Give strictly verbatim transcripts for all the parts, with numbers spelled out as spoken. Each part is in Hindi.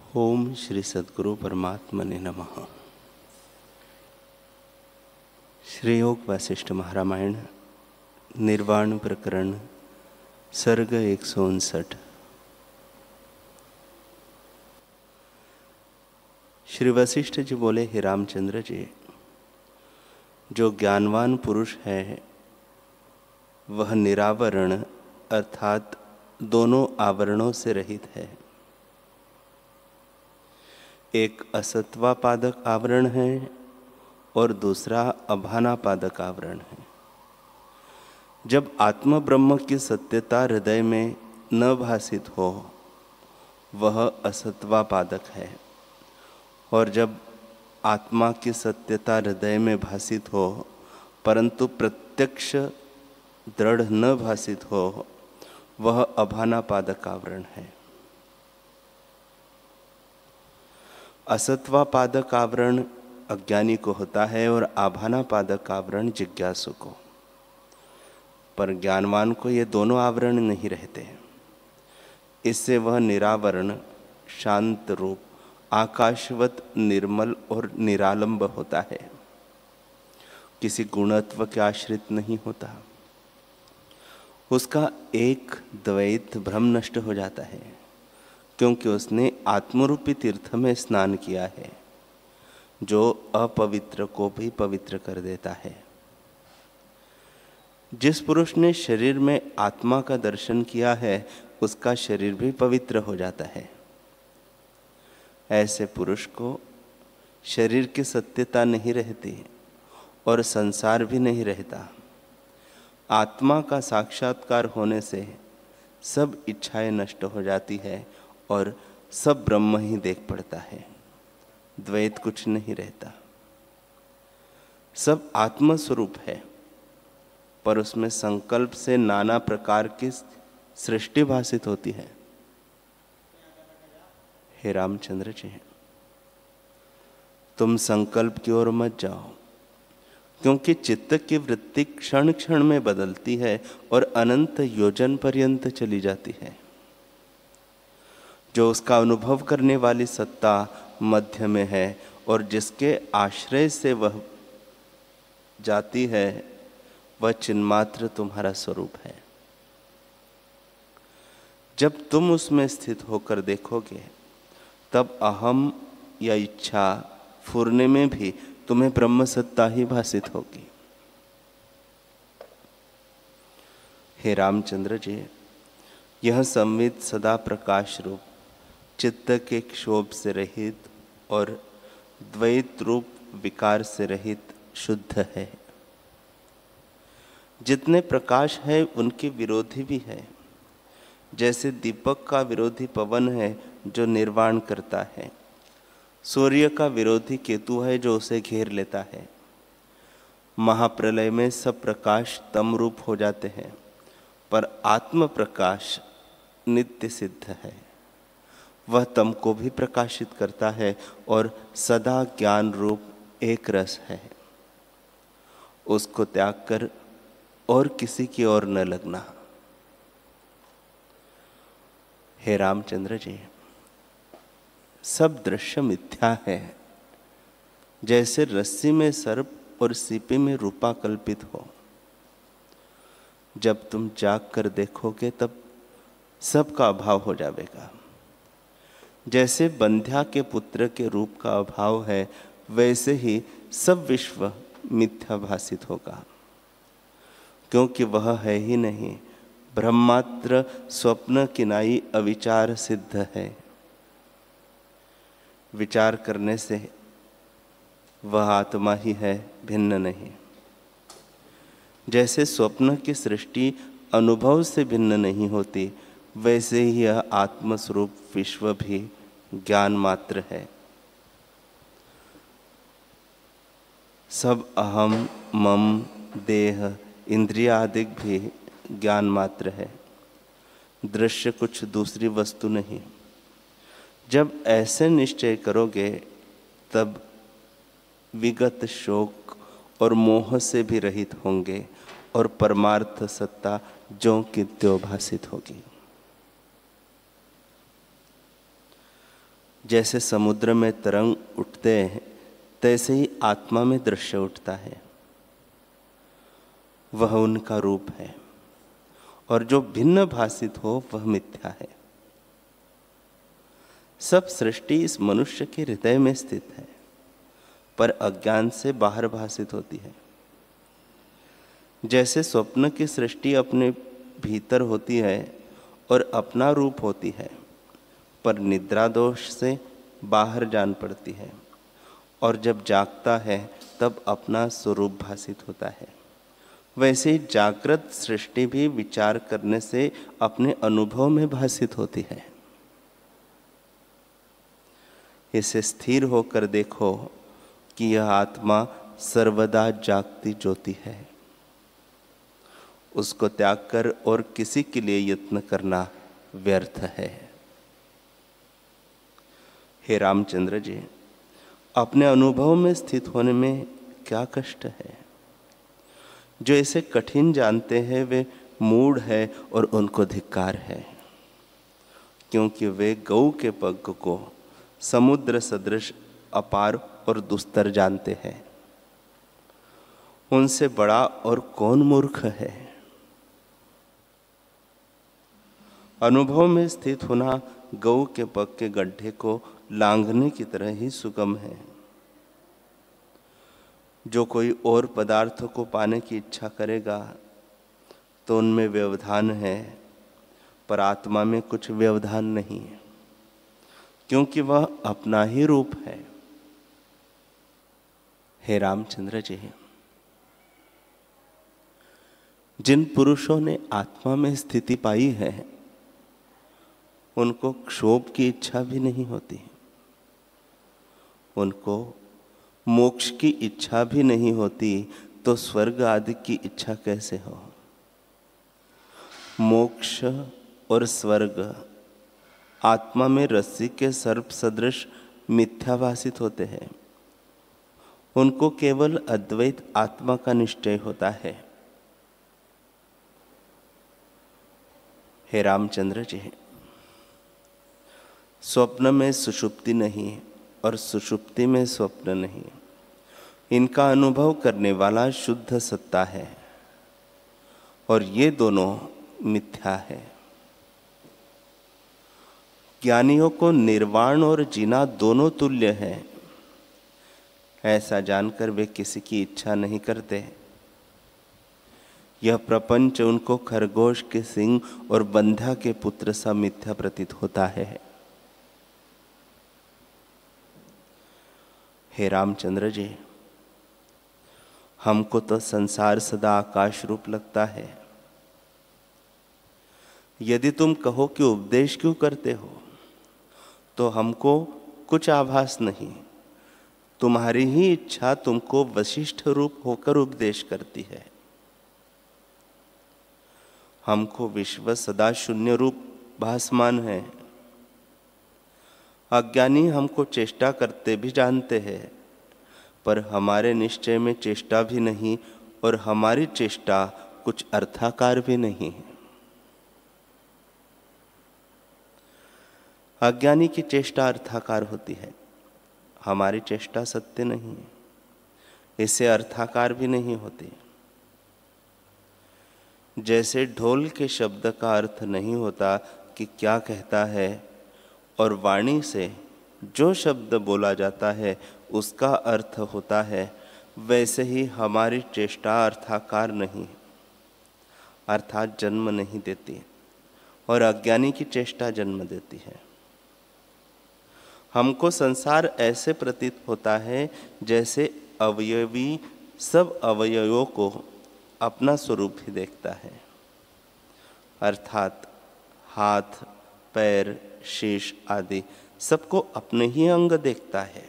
ओम श्री सद्गुरु परमात्मने नमः। श्री योग वशिष्ठ महारामायण निर्वाण प्रकरण सर्ग एक सौ उनसठ। श्री वशिष्ठ जी बोले, हे रामचंद्र जी, जो ज्ञानवान पुरुष है वह निरावरण अर्थात दोनों आवरणों से रहित है। एक असत्वापादक आवरण है और दूसरा अभानापादक आवरण है। जब आत्म ब्रह्म की सत्यता हृदय में न भासित हो वह असत्वापादक है, और जब आत्मा की सत्यता हृदय में भासित हो परंतु प्रत्यक्ष दृढ़ न भासित हो वह अभानापादक आवरण है। असत्वापादक आवरण अज्ञानी को होता है और आभानापादक आवरण जिज्ञासु को, पर ज्ञानवान को ये दोनों आवरण नहीं रहते। इससे वह निरावरण शांत रूप आकाशवत निर्मल और निरालंब होता है, किसी गुणत्व के आश्रित नहीं होता। उसका एक द्वैत भ्रम नष्ट हो जाता है, क्योंकि उसने आत्मरूपी तीर्थ में स्नान किया है जो अपवित्र को भी पवित्र कर देता है। जिस पुरुष ने शरीर में आत्मा का दर्शन किया है उसका शरीर भी पवित्र हो जाता है। ऐसे पुरुष को शरीर की सत्यता नहीं रहती और संसार भी नहीं रहता। आत्मा का साक्षात्कार होने से सब इच्छाएं नष्ट हो जाती है और सब ब्रह्म ही देख पड़ता है। द्वैत कुछ नहीं रहता, सब आत्म स्वरूप है, पर उसमें संकल्प से नाना प्रकार की सृष्टि भासित होती है। हे रामचंद्र जी, तुम संकल्प की ओर मत जाओ, क्योंकि चित्त की वृत्ति क्षण क्षण में बदलती है और अनंत योजन पर्यंत चली जाती है। जो उसका अनुभव करने वाली सत्ता मध्य में है और जिसके आश्रय से वह जाती है वह चिन्मात्र तुम्हारा स्वरूप है। जब तुम उसमें स्थित होकर देखोगे तब अहम या इच्छा फुरने में भी तुम्हें ब्रह्म सत्ता ही भासित होगी। हे रामचंद्र जी, यह संवित सदा प्रकाश रूप चित्त के क्षोभ से रहित और द्वैत रूप विकार से रहित शुद्ध है। जितने प्रकाश है उनके विरोधी भी है। जैसे दीपक का विरोधी पवन है जो निर्वाण करता है, सूर्य का विरोधी केतु है जो उसे घेर लेता है। महाप्रलय में सब प्रकाश तम रूप हो जाते हैं, पर आत्म प्रकाश नित्य सिद्ध है। वह तम को भी प्रकाशित करता है और सदा ज्ञान रूप एक रस है। उसको त्याग कर और किसी की ओर न लगना। हे रामचंद्र जी, सब दृश्य मिथ्या है। जैसे रस्सी में सर्प और सीपी में रूपा कल्पित हो। जब तुम जाग कर देखोगे तब सबका अभाव हो जाएगा। जैसे बंध्या के पुत्र के रूप का अभाव है, वैसे ही सब विश्व मिथ्या भासित होगा, क्योंकि वह है ही नहीं। ब्रह्मात्र स्वप्न किनाई अविचार सिद्ध है। विचार करने से वह आत्मा ही है, भिन्न नहीं। जैसे स्वप्न की सृष्टि अनुभव से भिन्न नहीं होती, वैसे ही यह आत्मस्वरूप विश्व भी ज्ञान मात्र है। सब अहम मम देह इंद्रिय आदि भी ज्ञान मात्र है। दृश्य कुछ दूसरी वस्तु नहीं। जब ऐसे निश्चय करोगे तब विगत शोक और मोह से भी रहित होंगे और परमार्थ सत्ता ज्यों की त्यों भासित होगी। जैसे समुद्र में तरंग उठते हैं तैसे ही आत्मा में दृश्य उठता है, वह उनका रूप है। और जो भिन्न भासित हो वह मिथ्या है। सब सृष्टि इस मनुष्य के हृदय में स्थित है, पर अज्ञान से बाहर भासित होती है। जैसे स्वप्न की सृष्टि अपने भीतर होती है और अपना रूप होती है, पर निद्रा दोष से बाहर जान पड़ती है, और जब जागता है तब अपना स्वरूप भासित होता है। वैसे ही जागृत सृष्टि भी विचार करने से अपने अनुभव में भासित होती है। इसे स्थिर होकर देखो कि यह आत्मा सर्वदा जागती ज्योति है। उसको त्याग कर और किसी के लिए यत्न करना व्यर्थ है। हे रामचंद्र जी, अपने अनुभव में स्थित होने में क्या कष्ट है? जो इसे कठिन जानते हैं वे मूढ़ है और उनको धिक्कार है, क्योंकि वे गौ के पग को समुद्र सदृश अपार और दुस्तर जानते हैं। उनसे बड़ा और कौन मूर्ख है? अनुभव में स्थित होना गौ के पग के गड्ढे को लांघने की तरह ही सुगम है। जो कोई और पदार्थों को पाने की इच्छा करेगा तो उनमें व्यवधान है, पर आत्मा में कुछ व्यवधान नहीं है, क्योंकि वह अपना ही रूप है। हे रामचंद्र जी, जिन पुरुषों ने आत्मा में स्थिति पाई है उनको क्षोभ की इच्छा भी नहीं होती, उनको मोक्ष की इच्छा भी नहीं होती, तो स्वर्ग आदि की इच्छा कैसे हो? मोक्ष और स्वर्ग आत्मा में रस्सी के सर्प सदृश मिथ्याभासित होते हैं। उनको केवल अद्वैत आत्मा का निश्चय होता है। हे रामचंद्र जी, स्वप्न में सुषुप्ति नहीं और सुषुप्ति में स्वप्न नहीं। इनका अनुभव करने वाला शुद्ध सत्ता है और ये दोनों मिथ्या है। ज्ञानियों को निर्वाण और जीना दोनों तुल्य है, ऐसा जानकर वे किसी की इच्छा नहीं करते। यह प्रपंच उनको खरगोश के सिंह और बंध्या के पुत्र सा मिथ्या प्रतीत होता है। हे रामचंद्र जी, हमको तो संसार सदा आकाश रूप लगता है। यदि तुम कहो कि उपदेश क्यों करते हो, तो हमको कुछ आभास नहीं। तुम्हारी ही इच्छा तुमको वशिष्ठ रूप होकर उपदेश करती है। हमको विश्व सदा शून्य रूप भासमान है। अज्ञानी हमको चेष्टा करते भी जानते हैं, पर हमारे निश्चय में चेष्टा भी नहीं और हमारी चेष्टा कुछ अर्थाकार भी नहीं। अज्ञानी की चेष्टा अर्थाकार होती है, हमारी चेष्टा सत्य नहीं, इससे अर्थाकार भी नहीं होती। जैसे ढोल के शब्द का अर्थ नहीं होता कि क्या कहता है, और वाणी से जो शब्द बोला जाता है उसका अर्थ होता है, वैसे ही हमारी चेष्टा अर्थाकार नहीं अर्थात जन्म नहीं देती, और अज्ञानी की चेष्टा जन्म देती है। हमको संसार ऐसे प्रतीत होता है जैसे अवयवी सब अवयवों को अपना स्वरूप ही देखता है, अर्थात हाथ, पैर, शीश आदि सबको अपने ही अंग देखता है।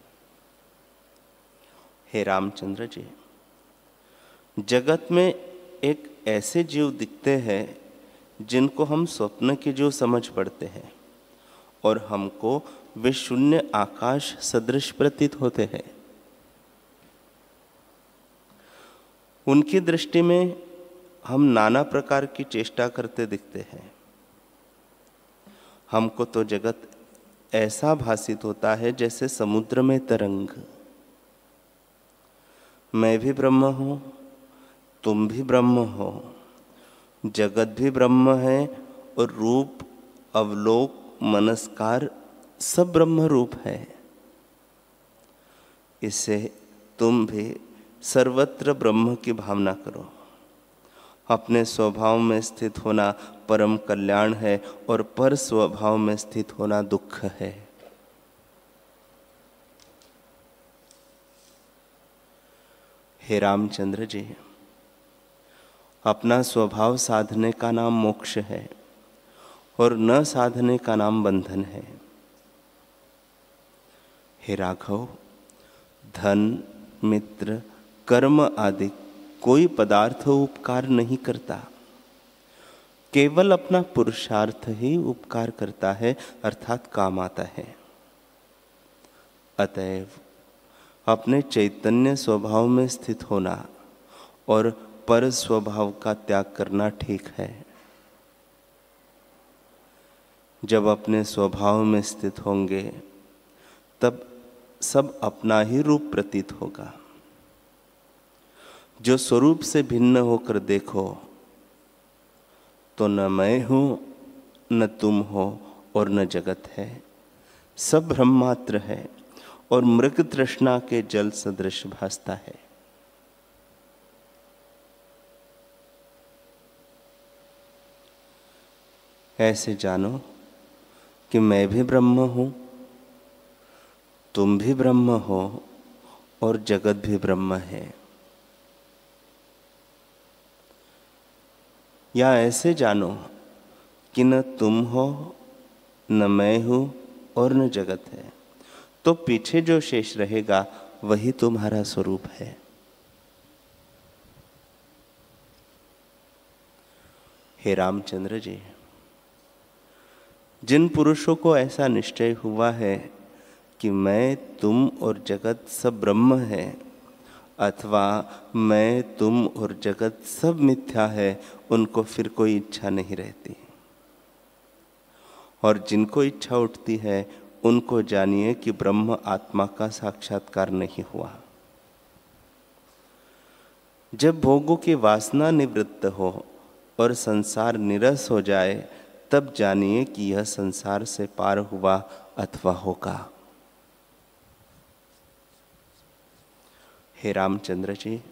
हे रामचंद्र जी, जगत में एक ऐसे जीव दिखते हैं जिनको हम स्वप्न के जीव समझ पड़ते हैं, और हमको वे शून्य आकाश सदृश प्रतीत होते हैं। उनकी दृष्टि में हम नाना प्रकार की चेष्टा करते दिखते हैं। हमको तो जगत ऐसा भासित होता है जैसे समुद्र में तरंग। मैं भी ब्रह्म हूं, तुम भी ब्रह्म हो, जगत भी ब्रह्म है और रूप, अवलोक, मनस्कार सब ब्रह्म रूप है। इससे तुम भी सर्वत्र ब्रह्म की भावना करो। अपने स्वभाव में स्थित होना परम कल्याण है और पर स्वभाव में स्थित होना दुख है। हे रामचंद्र जी, अपना स्वभाव साधने का नाम मोक्ष है और न साधने का नाम बंधन है। हे राघव, धन, मित्र, कर्म आदि कोई पदार्थ उपकार नहीं करता, केवल अपना पुरुषार्थ ही उपकार करता है, अर्थात काम आता है। अतएव अपने चैतन्य स्वभाव में स्थित होना और पर स्वभाव का त्याग करना ठीक है। जब अपने स्वभाव में स्थित होंगे तब सब अपना ही रूप प्रतीत होगा। जो स्वरूप से भिन्न होकर देखो तो न मैं हूं, न तुम हो और न जगत है, सब ब्रह्मात्र है और मृग तृष्णा के जल सदृश भासता है। ऐसे जानो कि मैं भी ब्रह्म हूं, तुम भी ब्रह्म हो और जगत भी ब्रह्म है। या ऐसे जानो कि न तुम हो, न मैं हूं और न जगत है, तो पीछे जो शेष रहेगा वही तुम्हारा स्वरूप है। हे रामचंद्र जी, जिन पुरुषों को ऐसा निश्चय हुआ है कि मैं, तुम और जगत सब ब्रह्म है अथवा मैं, तुम और जगत सब मिथ्या है, उनको फिर कोई इच्छा नहीं रहती। और जिनको इच्छा उठती है उनको जानिए कि ब्रह्म आत्मा का साक्षात्कार नहीं हुआ। जब भोगों की वासना निवृत्त हो और संसार निरस हो जाए तब जानिए कि यह संसार से पार हुआ अथवा होगा। हे रामचंद्र जी,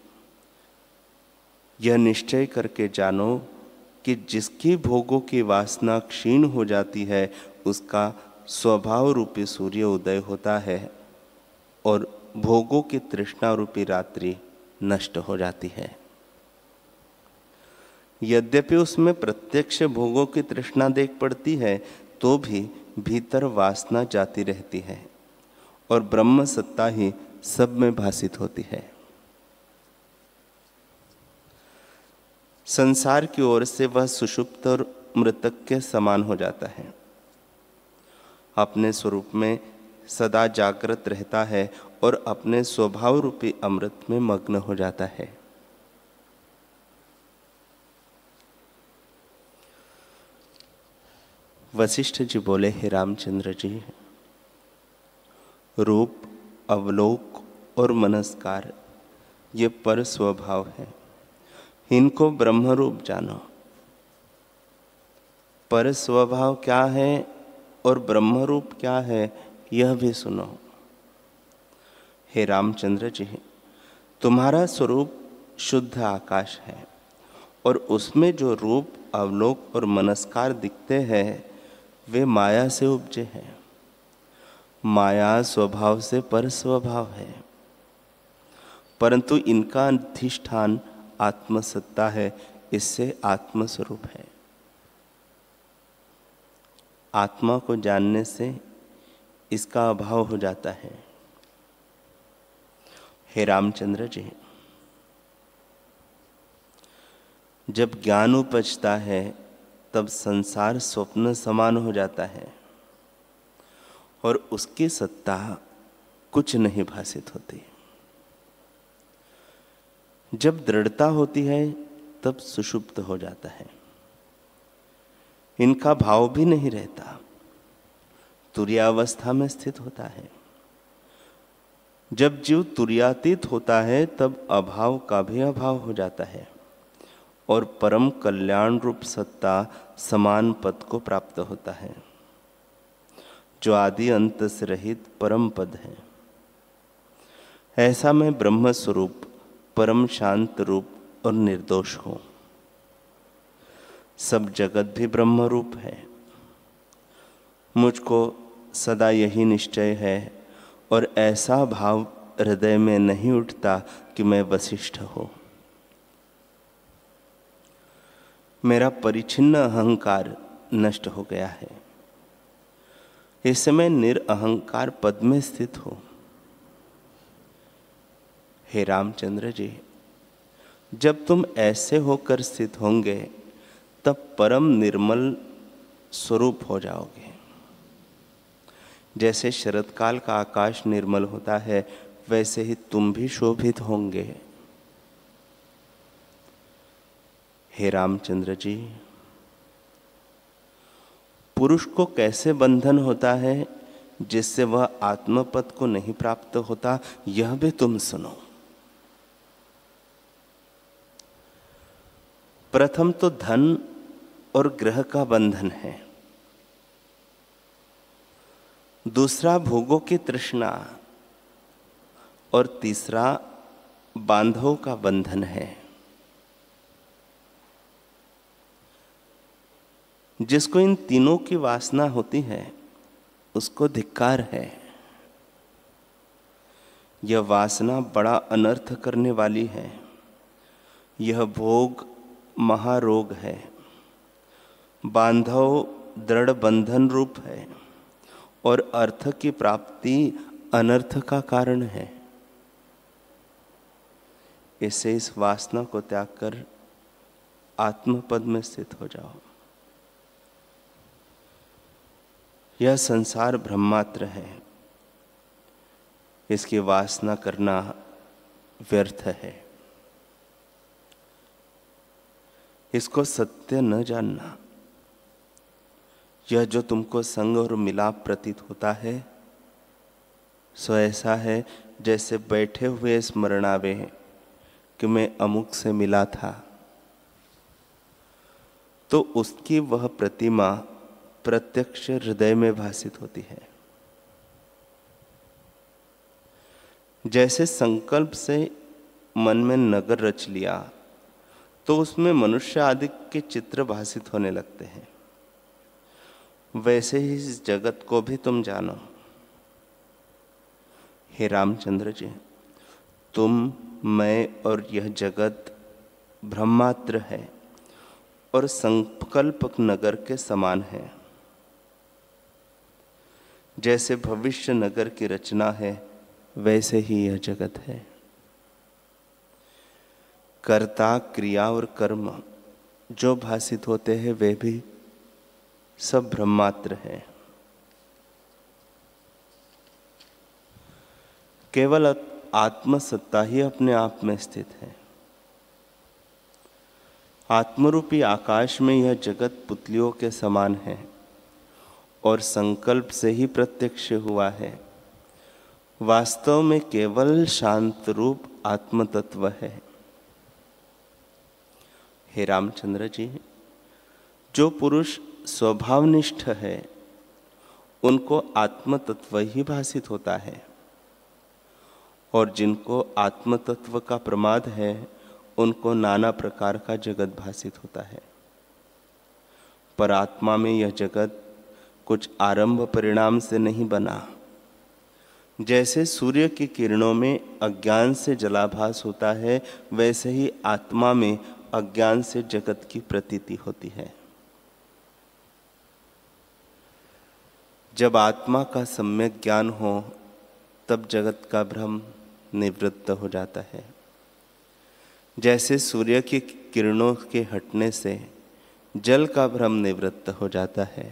यह निश्चय करके जानो कि जिसकी भोगों की वासना क्षीण हो जाती है उसका स्वभाव रूपी सूर्य उदय होता है और भोगों की तृष्णा रूपी रात्रि नष्ट हो जाती है। यद्यपि उसमें प्रत्यक्ष भोगों की तृष्णा देख पड़ती है तो भी भीतर वासना जाती रहती है और ब्रह्म सत्ता ही सब में भासित होती है। संसार की ओर से वह सुषुप्त और मृतक के समान हो जाता है। अपने स्वरूप में सदा जागृत रहता है और अपने स्वभाव रूपी अमृत में मग्न हो जाता है। वशिष्ठ जी बोले, हे रामचंद्र जी, रूप, अवलोक और मनस्कार ये पर स्वभाव है, इनको ब्रह्म रूप जानो। पर स्वभाव क्या है और ब्रह्म रूप क्या है यह भी सुनो। हे रामचंद्र जी, तुम्हारा स्वरूप शुद्ध आकाश है और उसमें जो रूप, अवलोक और मनस्कार दिखते हैं वे माया से उपजे हैं। माया स्वभाव से पर स्वभाव है, परंतु इनका अधिष्ठान आत्मसत्ता है, इससे आत्मस्वरूप है। आत्मा को जानने से इसका अभाव हो जाता है। हे रामचंद्र जी, जब ज्ञान उपजता है तब संसार स्वप्न समान हो जाता है और उसकी सत्ता कुछ नहीं भासित होती। जब दृढ़ता होती है तब सुषुप्त हो जाता है, इनका भाव भी नहीं रहता, तुर्यावस्था में स्थित होता है। जब जीव तुर्यातीत होता है तब अभाव का भी अभाव हो जाता है और परम कल्याण रूप सत्ता समान पद को प्राप्त होता है, जो आदि अंत से रहित परम पद है। ऐसा मैं ब्रह्म स्वरूप परम शांत रूप और निर्दोष हूं। सब जगत भी ब्रह्म रूप है। मुझको सदा यही निश्चय है और ऐसा भाव हृदय में नहीं उठता कि मैं वशिष्ठ हूं। मेरा परिच्छिन्न अहंकार नष्ट हो गया है। इस समय निरअहंकार पद में स्थित हो। हे रामचंद्र जी, जब तुम ऐसे होकर स्थित होंगे तब परम निर्मल स्वरूप हो जाओगे। जैसे शरद काल का आकाश निर्मल होता है, वैसे ही तुम भी शोभित होंगे। हे रामचंद्र जी, पुरुष को कैसे बंधन होता है जिससे वह आत्मपद को नहीं प्राप्त होता, यह भी तुम सुनो। प्रथम तो धन और ग्रह का बंधन है, दूसरा भोगों की तृष्णा और तीसरा बांधवों का बंधन है। जिसको इन तीनों की वासना होती है उसको धिक्कार है। यह वासना बड़ा अनर्थ करने वाली है। यह भोग महारोग है, बांधव दृढ़ बंधन रूप है और अर्थ की प्राप्ति अनर्थ का कारण है। इससे इस वासना को त्याग कर आत्मपद में स्थित हो जाओ। यह संसार ब्रह्मात्र है, इसकी वासना करना व्यर्थ है। इसको सत्य न जानना। यह जो तुमको संग और मिलाप प्रतीत होता है, सो ऐसा है जैसे बैठे हुए स्मरण आवे कि मैं अमुक से मिला था, तो उसकी वह प्रतिमा प्रत्यक्ष हृदय में भासित होती है। जैसे संकल्प से मन में नगर रच लिया तो उसमें मनुष्य आदि के चित्र भासित होने लगते हैं, वैसे ही इस जगत को भी तुम जानो। हे रामचंद्र जी, तुम, मैं और यह जगत ब्रह्मात्र है और संकल्प नगर के समान है। जैसे भविष्य नगर की रचना है, वैसे ही यह जगत है। कर्ता, क्रिया और कर्म जो भासित होते हैं वे भी सब ब्रह्मात्र है। केवल आत्मसत्ता ही अपने आप में स्थित है। आत्मरूपी आकाश में यह जगत पुतलियों के समान है और संकल्प से ही प्रत्यक्ष हुआ है। वास्तव में केवल शांत रूप आत्म तत्व है। हे रामचंद्र जी, जो पुरुष स्वभावनिष्ठ है उनको आत्म तत्व ही भासित होता है और जिनको आत्म तत्व का प्रमाद है उनको नाना प्रकार का जगत भासित होता है। पर आत्मा में यह जगत कुछ आरंभ परिणाम से नहीं बना। जैसे सूर्य की किरणों में अज्ञान से जलाभास होता है, वैसे ही आत्मा में अज्ञान से जगत की प्रतीति होती है। जब आत्मा का सम्यक ज्ञान हो तब जगत का भ्रम निवृत्त हो जाता है। जैसे सूर्य की किरणों के हटने से जल का भ्रम निवृत्त हो जाता है।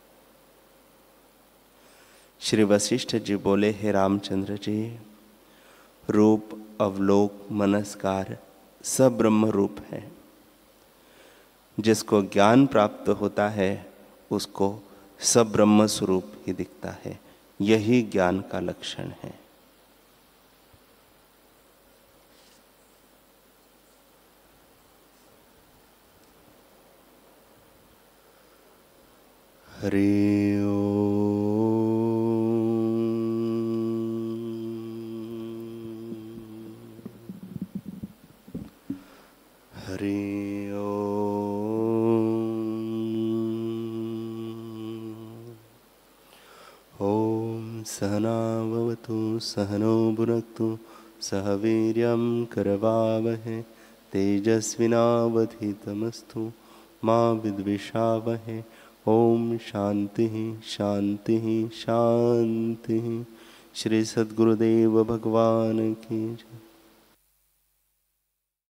श्री वशिष्ठ जी बोले, हे रामचंद्र जी, रूप, अवलोक, मनस्कार सब ब्रह्म रूप है। जिसको ज्ञान प्राप्त होता है उसको सब ब्रह्म स्वरूप ही दिखता है। यही ज्ञान का लक्षण है। हरि ओम। हरि ओम। ओम सहना भवतु सहनो भुनक्तु सह वीर्यं करवावहै तेजस्विनावधीतमस्तु मा विद्विषावहै। ओम शांति शांति शांति। श्री सद्गुरुदेव भगवान की जय।